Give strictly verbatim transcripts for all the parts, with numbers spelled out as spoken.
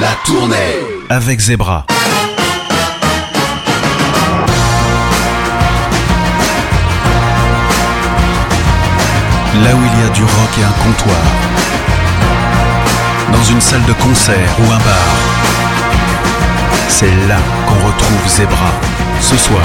La tournée avec Zebra. Là où il y a du rock et un comptoir, dans une salle de concert ou un bar, c'est là qu'on retrouve Zebra, ce soir.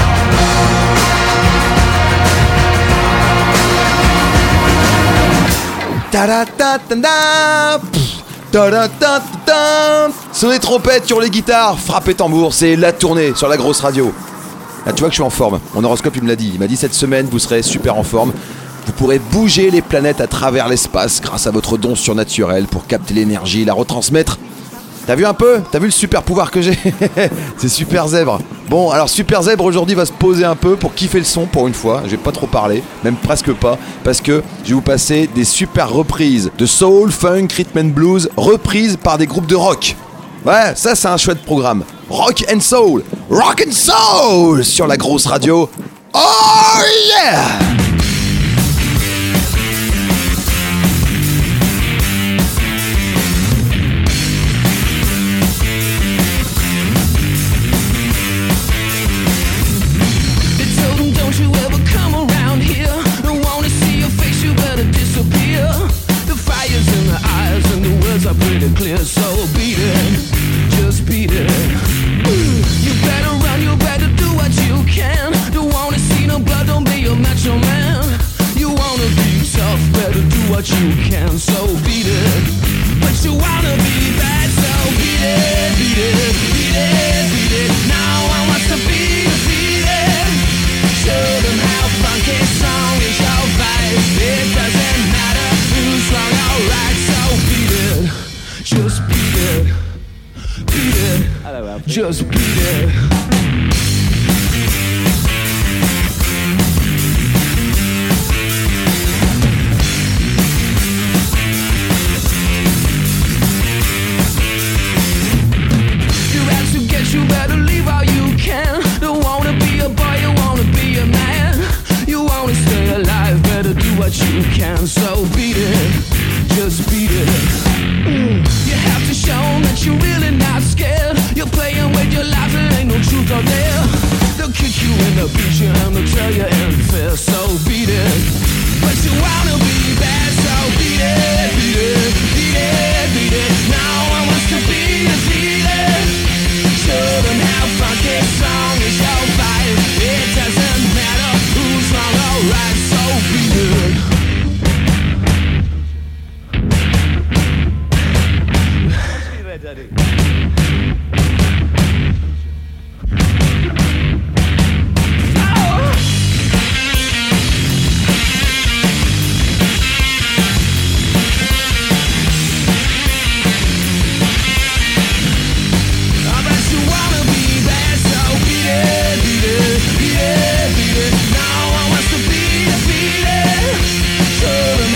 Ta-da-ta-ta-da, ta-da-ta-ta-ta. Sonnez trompette sur les guitares, frappez tambour, c'est la tournée sur la grosse radio. Là, tu vois que je suis en forme, mon horoscope il me l'a dit, il m'a dit cette semaine vous serez super en forme. Vous pourrez bouger les planètes à travers l'espace grâce à votre don surnaturel pour capter l'énergie et la retransmettre. T'as vu un peu ? T'as vu le super pouvoir que j'ai ? C'est Super Zèbre. Bon, alors Super Zèbre aujourd'hui va se poser un peu pour kiffer le son pour une fois. Je vais pas trop parler, même presque pas, parce que je vais vous passer des super reprises de soul, funk, rhythm and blues, reprises par des groupes de rock. Ouais, ça c'est un chouette programme. Rock and soul, rock and soul sur la grosse radio. Oh yeah! Are pretty clear, so beat it, just beat it. You better run, you better do what you can. Don't wanna see no blood, don't be a macho man. You wanna be tough, better do what you can, so beat it. But you wanna be bad, so beat it, beat it, beat it, beat it. Now I want to be defeated. Show them how funky song is your vibe. It doesn't matter who's wrong or right, so beat it. Just beat it, beat it, just beat it. You're out to get, you better leave all you can. Don't wanna be a boy, you wanna be a man. You wanna stay alive, better do what you can. So beat it, just beat it. Mm. You have to show them that you're really not scared. You're playing with your life, there ain't no truth out there. They'll kick you and they'll beat you and they'll tell you ain't fair. So beat it. But you wanna be bad, so beat it, beat it, beat it, beat it. Now I want to be defeated. Show them how funky song is your vibe. It doesn't matter who's wrong or right, so beat it. Daddy.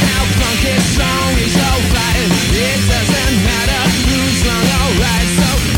Song is your vibe. It doesn't matter who's wrong or right. So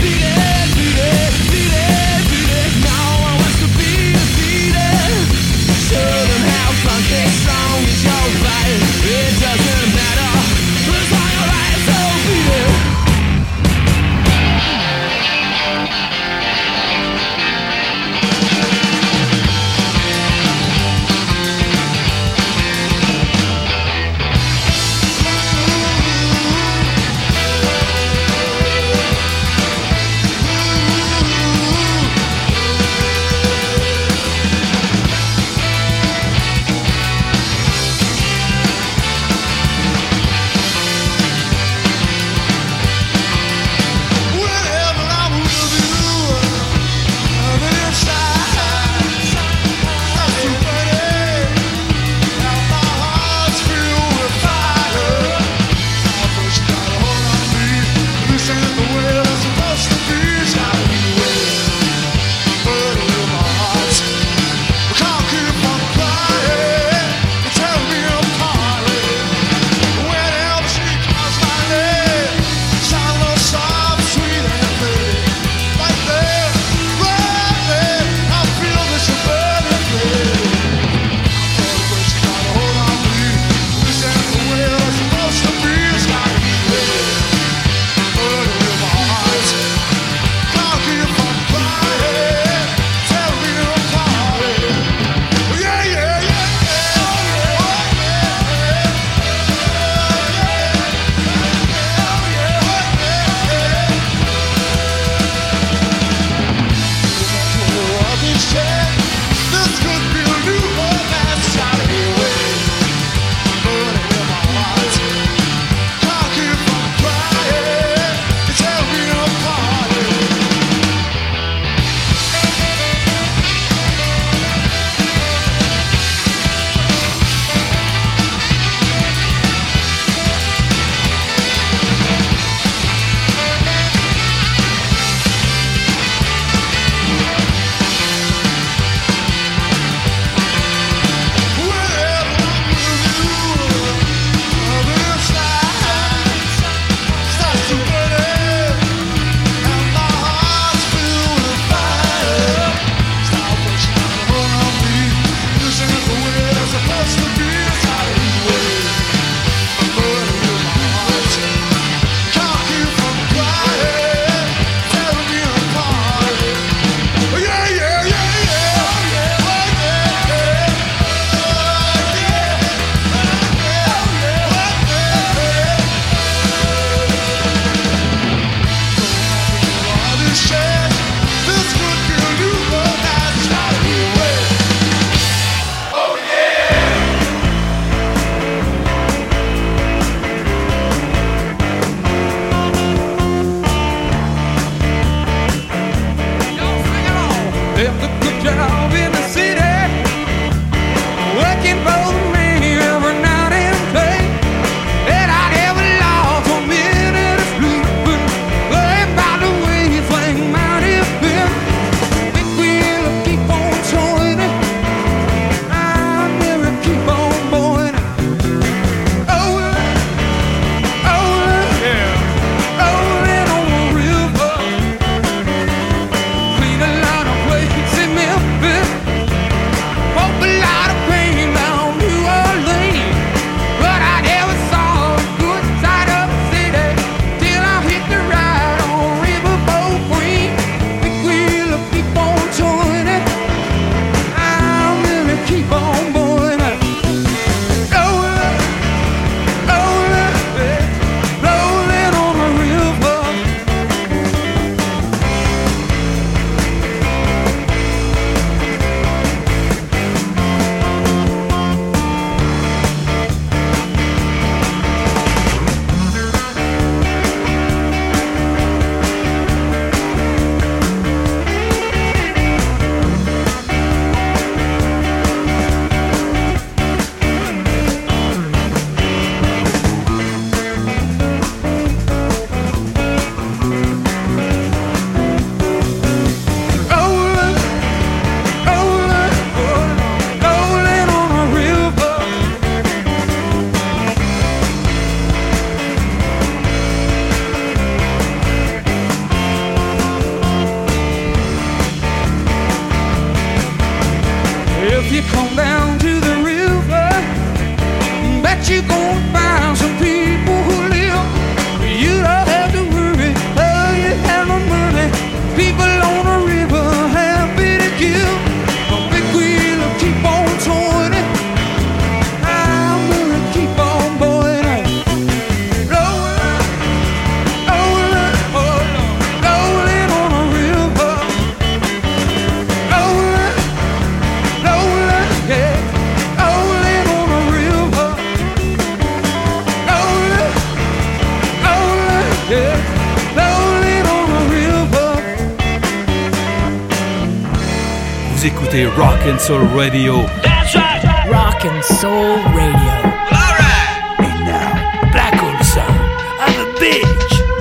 Vous écoutez Rock and Soul Radio. That's right. Rock and Soul Radio. All right. And now, Black Hole Sun of a bitch.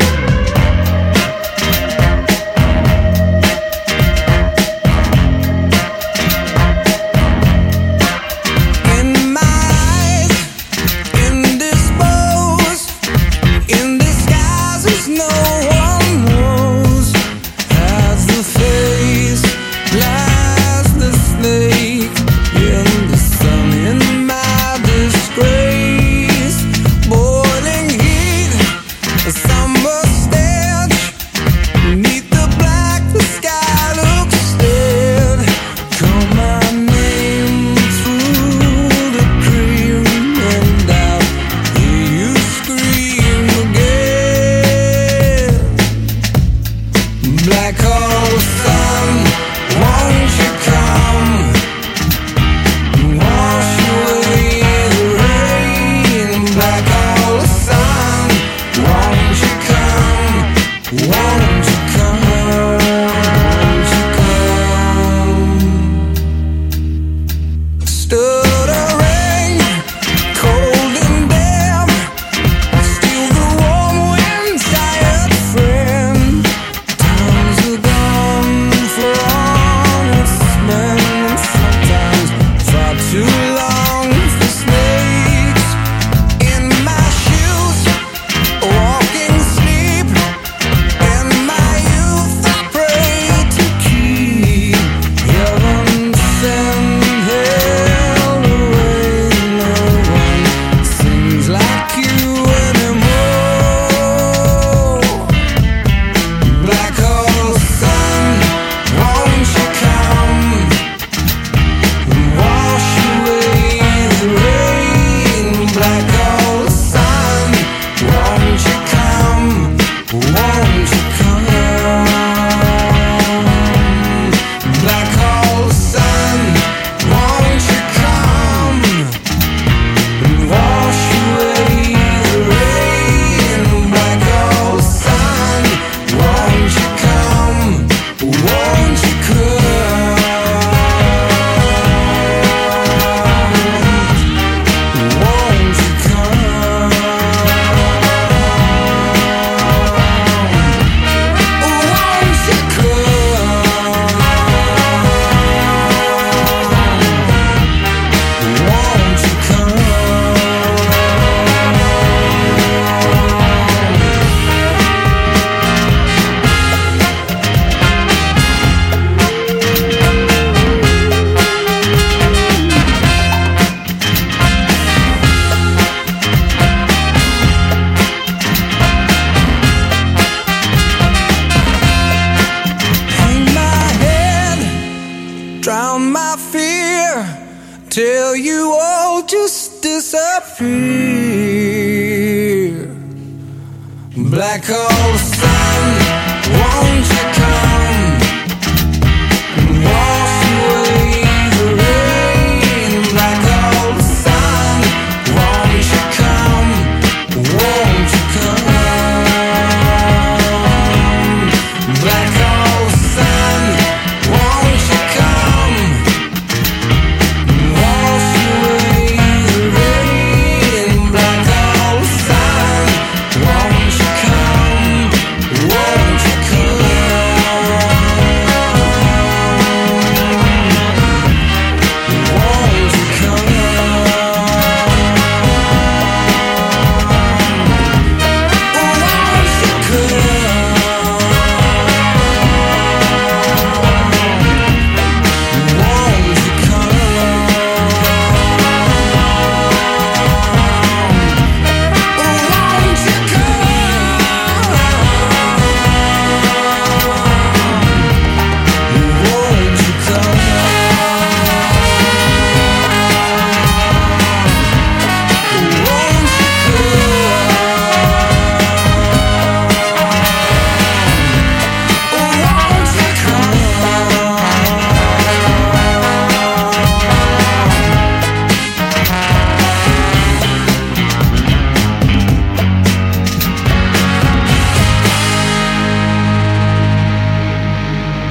Black hole sun, won't you come and wash away the rain? Black hole sun, won't you come, won't you come? Black hole sun, won't you come and wash away the rain? Black hole sun, won't you come? Won't you come?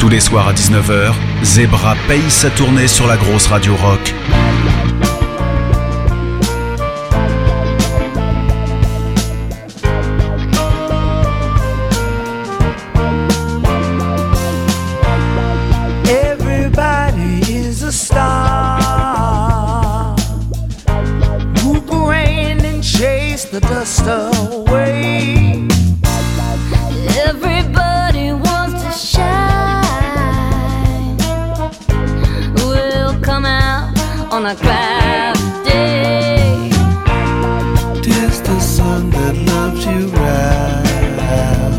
Tous les soirs à dix-neuf heures, Zebra paye sa tournée sur la grosse radio rock. Everybody is a star. Move around and chase the dust away. Everybody wants to shine. We'll come out on a cloud day. Tis the sun that loves you right.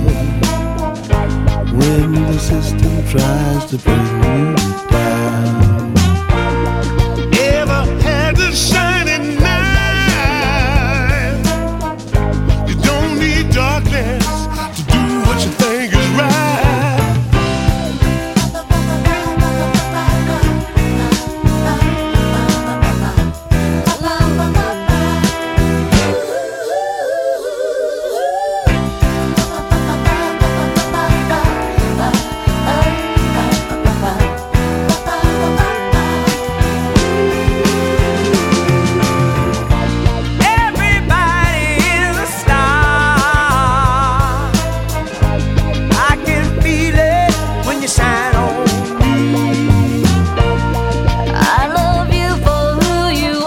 When the system tries to bring you down. Ever had a shining night? You don't need darkness to do what you think is right. Everybody is a star. I can feel it when you shine on me. I love you for who you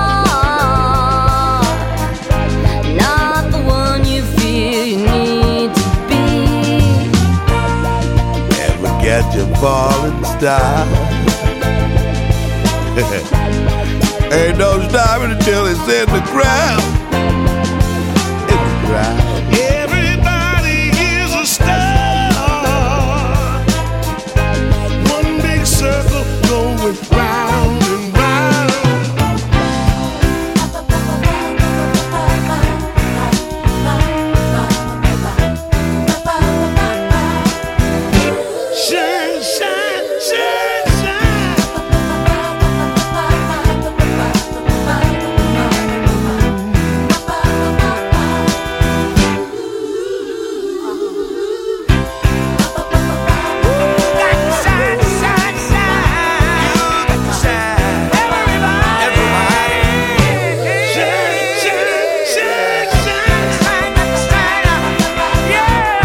are, not the one you feel you need to be. Never get your falling star. Ain't no stopping until it's in the ground. In the ground. Everybody is a star. One big circle going round and round. Shine, shine, shine, shine. Shine, shine, shine. You got to shine. Everybody, everybody. Shine, shine, shine, shine. Shine, got to shine. Yeah,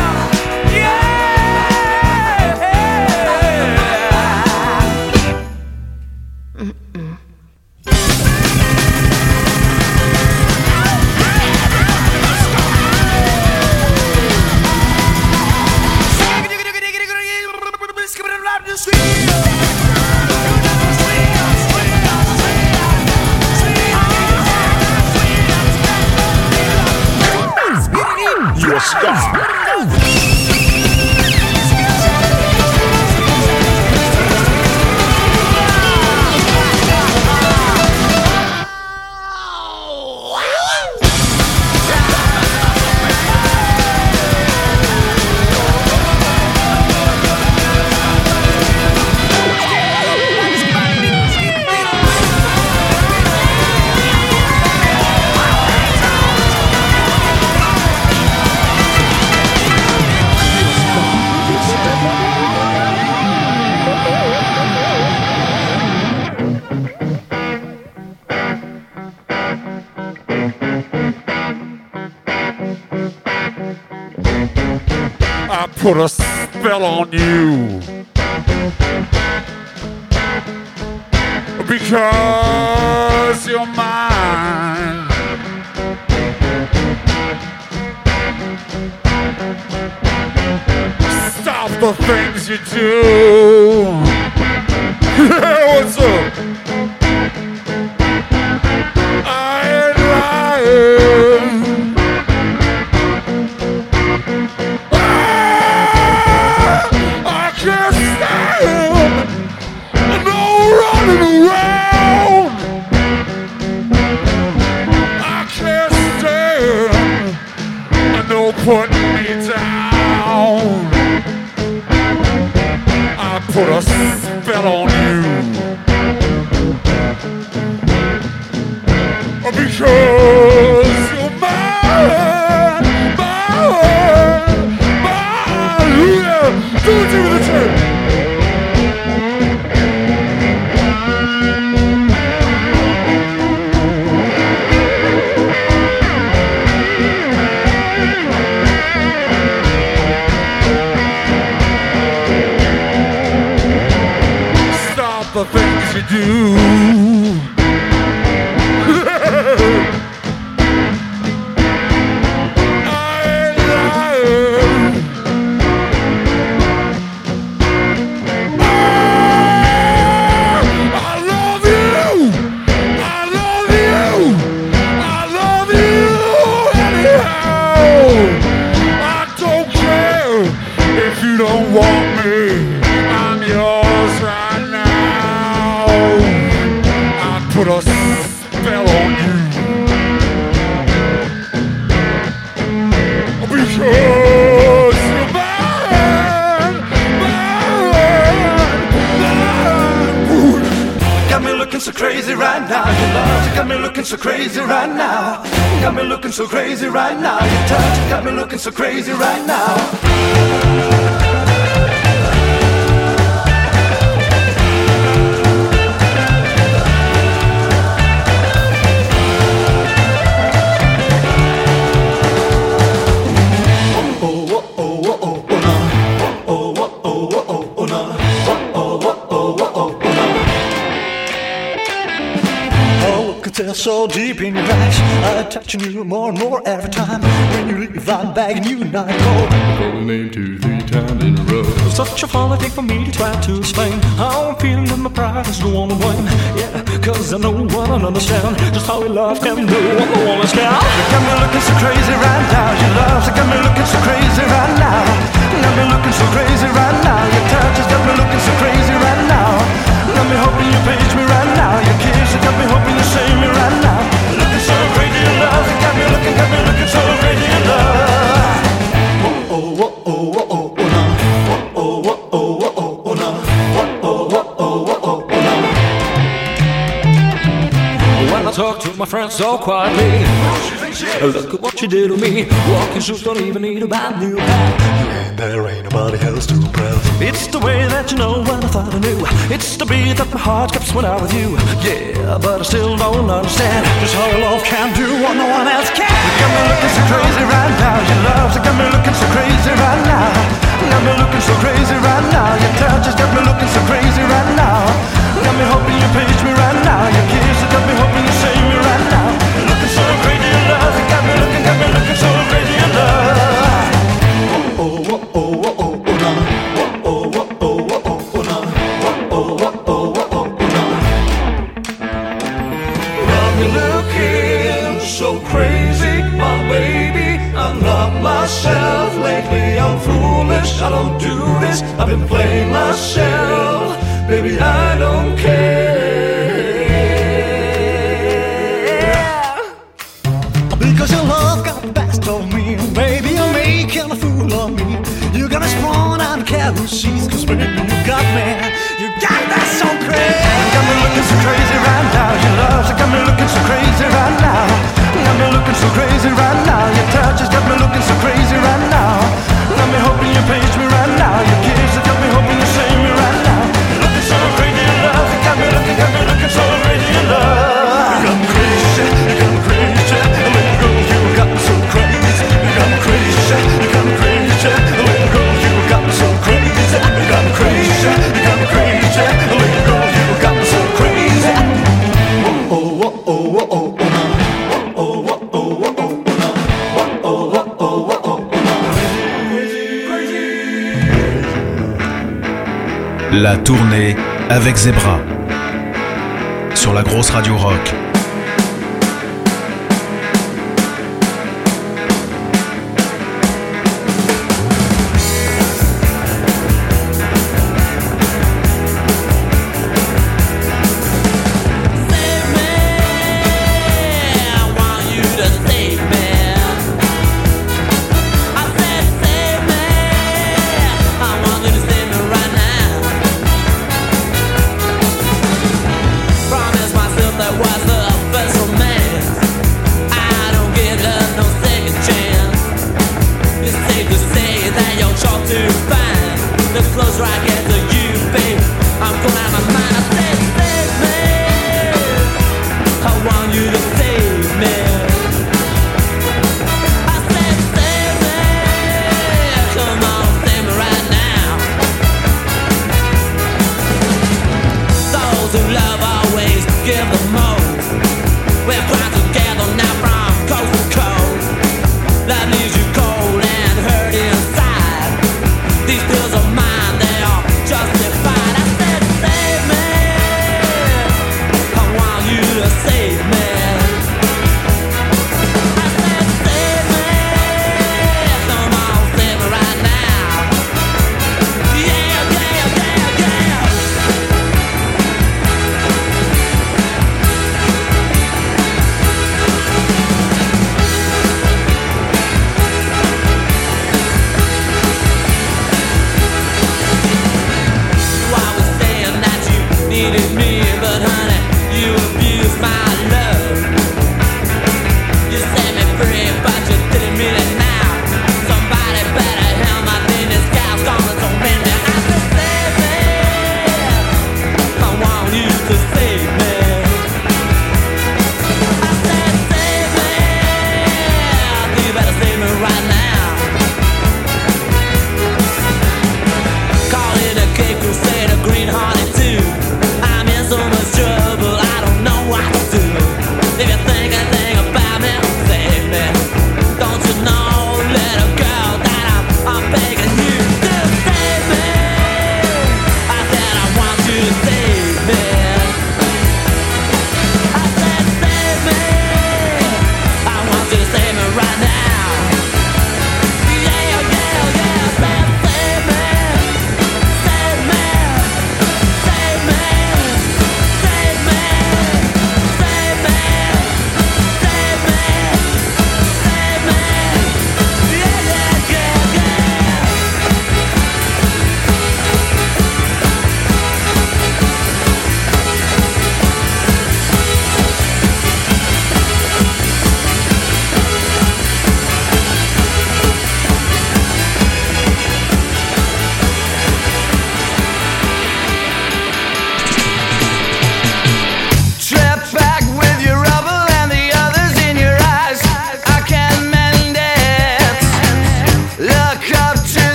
You're a star. I put a spell on you because you're mine. Stop the things you do. Yeah, what's up? I ain't lying. I can't stand no running around. I can't stand no putting me down. I put a spell on you because you're mine, mine, mine. Yeah, do it to the church. do. Put a spell on you because you're bad, bad, bad. Got me looking so crazy right now. Your love got me looking so crazy right now. Got me looking so crazy right now. Your touch got me looking so crazy right now. So deep in your eyes, I'm touching you more and more every time. When you leave, I'm begging you not to go. Call the name two, three times in a row. Such a quality for me to try to explain how I'm feeling that my pride is the one to blame. Yeah, cause I know what I understand just how your love can do what the woman's can. You got me looking so crazy right now. Your love's got me looking so crazy right now. Got me looking so crazy right now. Your touch has got me looking so crazy right now. Got me hoping you page me right now. Your kiss has got me hoping you save me right now. Looking so crazy in love. You got me looking, got me looking so crazy in love. Oh, oh, oh, oh, oh, oh, oh, nah. Oh, oh, oh, oh, oh, oh, nah. Oh, oh, oh, oh, oh, oh, nah. When I talk to my friends so quietly, look at what you did to me. Walking shoes don't even need a brand new pair. There ain't nobody else to impress. It's the way that you know what I thought I knew. It's the beat that my heart skips when I'm with you. Yeah, but I still don't understand just how your love can do what no one else can. You got me looking so crazy right now. Your love's got me looking so crazy right now. Got me looking so crazy right now. Your touch has got me looking so crazy right now. Got me hoping you page me right now. Your kiss has got me hoping you save me right now. Looking so crazy in love. You got me looking, got me looking so crazy in love. Oh, oh, oh, oh, oh, oh, nah. Oh, oh, oh, oh, oh, oh, nah. Oh, oh, oh, oh, oh, nah. Got me looking so crazy, my baby. I'm not myself lately. I'm foolish. I don't do this. I've been playing myself. Baby, I don't care. Because your love got the best of me. Baby, you're making a fool of me. You got me sprung on the careless sheets. Cause baby, you got me. You got that so crazy. You got me looking so crazy right now. Your love's got me looking so crazy right now. Got me looking so crazy right now. Your touch has got me looking so crazy right now. Got me hoping you page me right now. Your kiss has got me hoping you save me right now. Looking so crazy in love. You got me looking, got me looking so crazy in love. You got me crazy, you got me crazy. Let go, you got me so crazy. You got me crazy, you got me crazy. Let go, you got me so crazy. You got me crazy, you got me crazy. Let go, you got me so crazy. Oh, oh, oh, oh, oh, oh, nah. Oh, oh, oh, oh, oh, oh, nah. Oh, oh, oh, oh, oh, crazy, crazy. La tournée avec Zebra sur la grosse radio rock. Love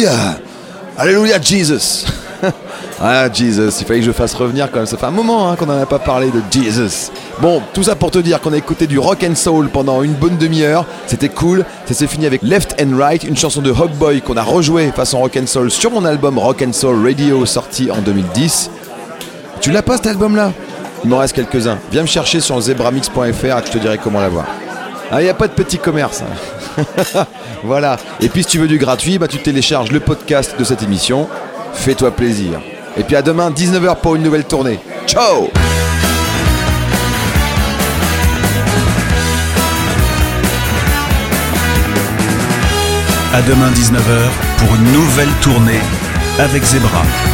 Alléluia. Alléluia, Jesus. Ah, Jesus, il fallait que je fasse revenir quand même. Ça fait un moment hein, qu'on n'en a pas parlé de Jesus. Bon, tout ça pour te dire qu'on a écouté du rock and soul pendant une bonne demi-heure. C'était cool. Ça s'est fini avec Left and Right, une chanson de Hogboy qu'on a rejouée façon rock and soul sur mon album Rock and Soul Radio sorti en deux mille dix. Tu l'as pas cet album-là? Il m'en reste quelques-uns. Viens me chercher sur zebramix point f r et je te dirai comment l'avoir. Ah, il n'y a pas de petit commerce. Hein. Voilà. Et puis si tu veux du gratuit, bah, tu télécharges le podcast de cette émission. Fais-toi plaisir. Et puis à demain, dix-neuf heures pour une nouvelle tournée. Ciao! À demain dix-neuf heures pour une nouvelle tournée avec Zebra.